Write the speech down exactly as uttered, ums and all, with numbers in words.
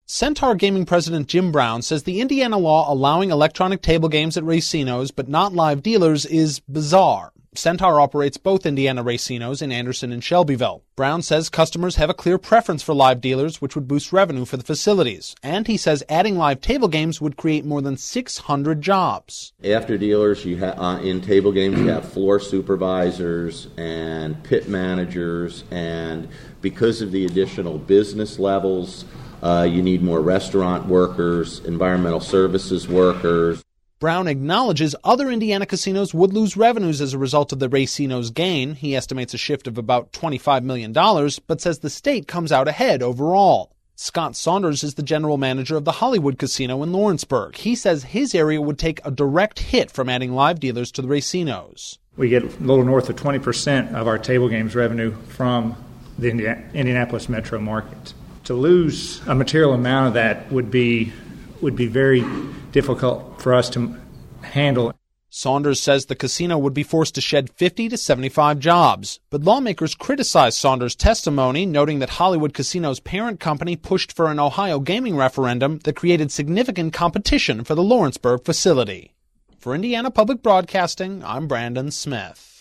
Centaur Gaming president Jim Brown says the Indiana law allowing electronic table games at racinos but not live dealers is bizarre. Centaur operates both Indiana racinos in Anderson and Shelbyville. Brown says customers have a clear preference for live dealers, which would boost revenue for the facilities. And he says adding live table games would create more than six hundred jobs. After dealers, you ha- uh, in table games, you have floor supervisors and pit managers, and because of the additional business levels, uh, you need more restaurant workers, environmental services workers. Brown acknowledges other Indiana casinos would lose revenues as a result of the racinos' gain. He estimates a shift of about twenty-five million dollars, but says the state comes out ahead overall. Scott Saunders is the general manager of the Hollywood Casino in Lawrenceburg. He says his area would take a direct hit from adding live dealers to the racinos. We get a little north of twenty percent of our table games revenue from the Indianapolis metro market. To lose a material amount of that would be would be very difficult for us to handle. Saunders says the casino would be forced to shed fifty to seventy-five jobs. But lawmakers criticized Saunders' testimony, noting that Hollywood Casino's parent company pushed for an Ohio gaming referendum that created significant competition for the Lawrenceburg facility. For Indiana Public Broadcasting, I'm Brandon Smith.